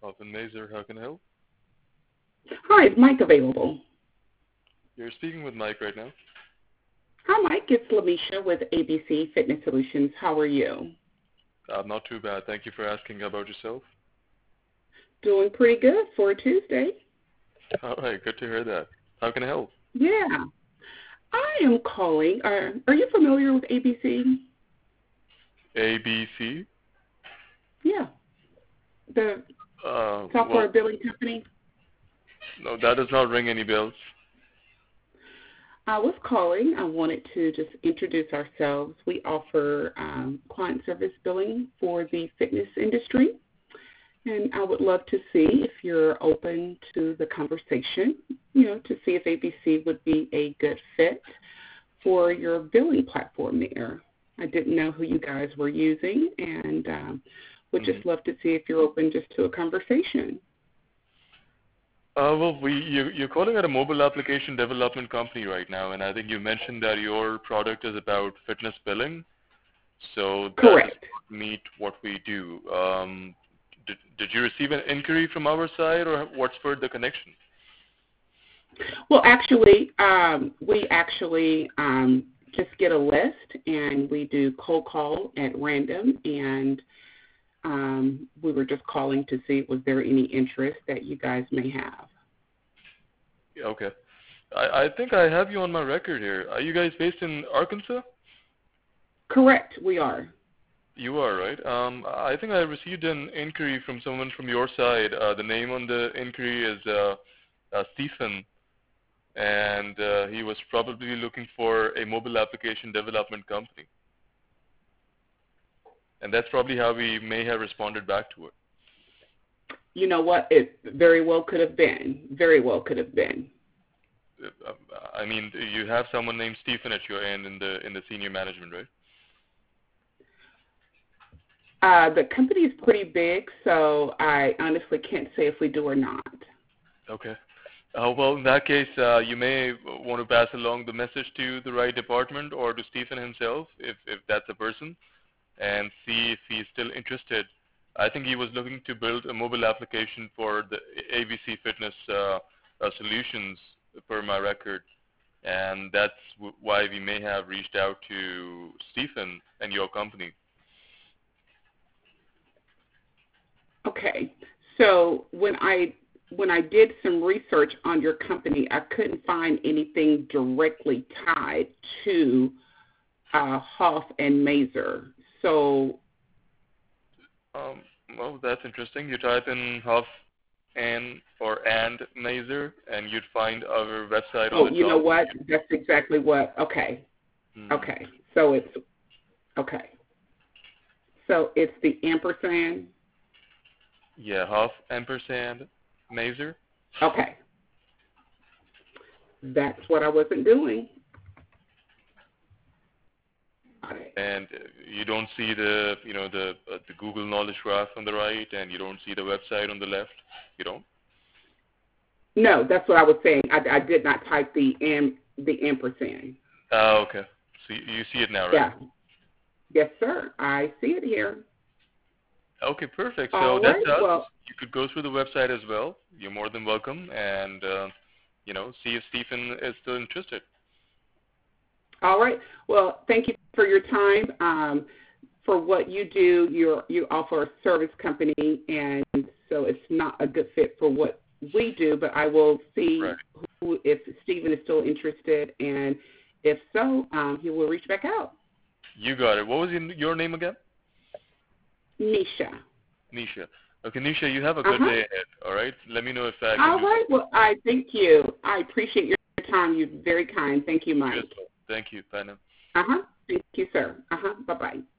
Hoffman Mazer, how can I help? Hi, is Mike available? You're speaking with Mike right now. Hi, Mike. It's Lamisha with ABC Fitness Solutions. How are you? Not too bad. Thank you for asking. How about yourself? Doing pretty good for a Tuesday. All right, good to hear that. How can I help? Yeah. I am calling. Are you familiar with ABC? ABC? Yeah. The software Well, billing company? no, that does not ring any bells. I was calling. I wanted to just introduce ourselves. We offer client service billing for the fitness industry. And I would love to see if you're open to the conversation, to see if ABC would be a good fit for your billing platform there. I didn't know who you guys were using and would just love to see if you're open just to a conversation. Well, you're calling it a mobile application development company right now, and I think you mentioned that your product is about fitness billing. So that does Correct. not meet what we do. Did you receive an inquiry from our side, or what spurred the connection? Well, actually, we actually just get a list, and we do cold call at random, and we were just calling to see was there any interest that you guys may have. Yeah, okay. I think I have you on my record here. Are you guys based in Arkansas? Correct, we are. You are, right? I think I received an inquiry from someone from your side. The name on the inquiry is Stephen, and he was probably looking for a mobile application development company. And that's probably how we may have responded back to it. You know what? It very well could have been. Very well could have been. I mean, you have someone named Stephen at your end in the senior management, right? The company is pretty big, so I honestly can't say if we do or not. Okay. Well, in that case, you may want to pass along the message to the right department or to Stephen himself, if that's a person, and see if he's still interested. I think he was looking to build a mobile application for the ABC Fitness solutions, per my record, and that's why we may have reached out to Stephen and your company. Okay. So when I did some research on your company, I couldn't find anything directly tied to Hoff and Mazer. So, well, that's interesting. You type in Huff and Mazer, and you'd find our website on the top. You know what? That's exactly what. Okay. Okay. So it's So it's the ampersand. Yeah, Huff ampersand Mazer. Okay. That's what I wasn't doing. And you don't see the Google Knowledge Graph on the right, and you don't see the website on the left. You don't? No, that's what I was saying. I did not type the ampersand. Oh, okay. So you see it now, right? Yeah. Yes, sir. I see it here. Okay, perfect. So All that's right. us. Well, You could go through the website as well. You're more than welcome, and see if Stephen is still interested. all right. Well, thank you for your time. For what you do, you offer a service company, and so it's not a good fit for what we do. But I will see if Stephen is still interested, and if so, he will reach back out. You got it. What was your name again? Nisha. Nisha. Okay, Nisha, you have a good day ahead, all right? Let me know if I can All right. Well, I thank you. I appreciate your time. You're very kind. Thank you, Mike. Thank you. Bye now. Thank you, sir. Bye-bye.